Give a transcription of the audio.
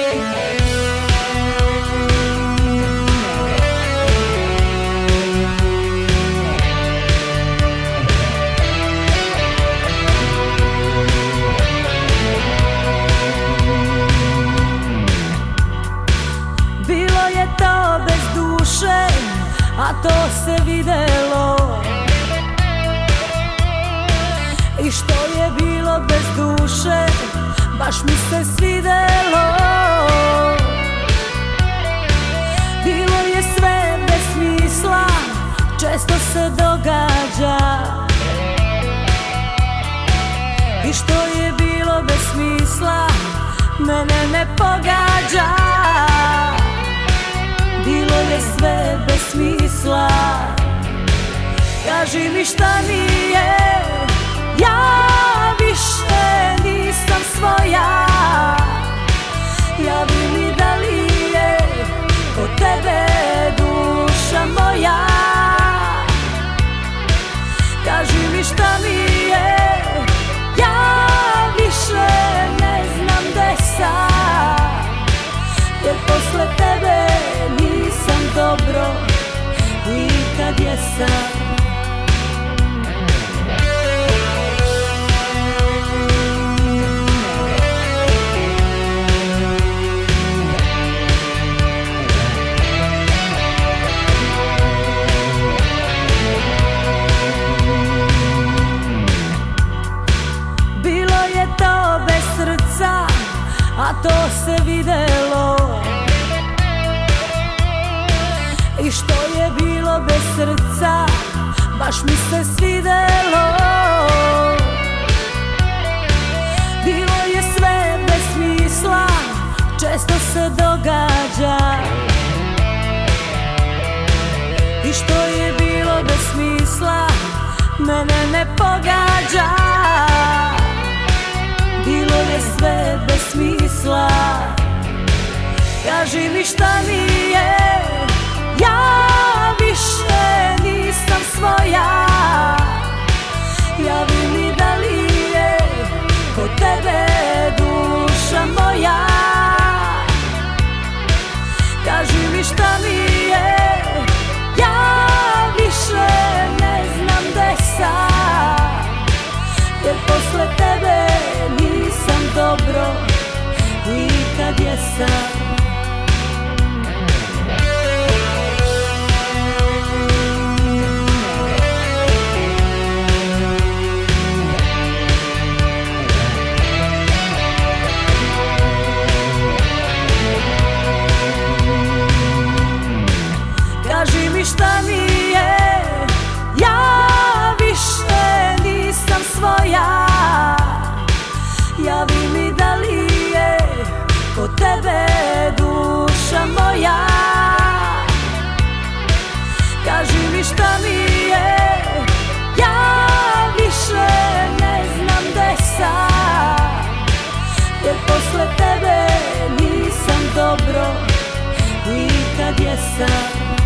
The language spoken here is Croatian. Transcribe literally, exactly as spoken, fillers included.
A to se videlo. I što je bilo bez duše, baš mi se svidelo. Bilo je sve bez smisla, često se događa. I što je bilo bez smisla, mene ne pogađa. Bilo je sve bez smisla. Kaži mi šta nije, ja više nisam svoja. Javi mi da li je kod tebe duša moja. Kaži mi šta nije, ja više ne znam gde sam. Jer posle tebe nisam dobro i kad jesam. Bilo je to bez srca, a to se videlo. I što je bilo bez srca, baš mi se svidelo. Bilo je sve bez smisla, često se događa. I što je bilo bez smisla, mene ne pogađa. Bilo je sve bez smisla. Kaži mi šta nije, ja više nisam svoja. Javi mi da li je kod tebe duša moja. Kaži mi šta nije, ja više ne znam gde sam. Jer posle tebe nisam dobro i kad jesam. Kaži mi šta nije, ja više nisam svoja. Javi mi da li je kod tebe duša moja. Kaži mi šta nije, ja više ne znam gde sam. Jer posle tebe nisam dobro i kad jesam.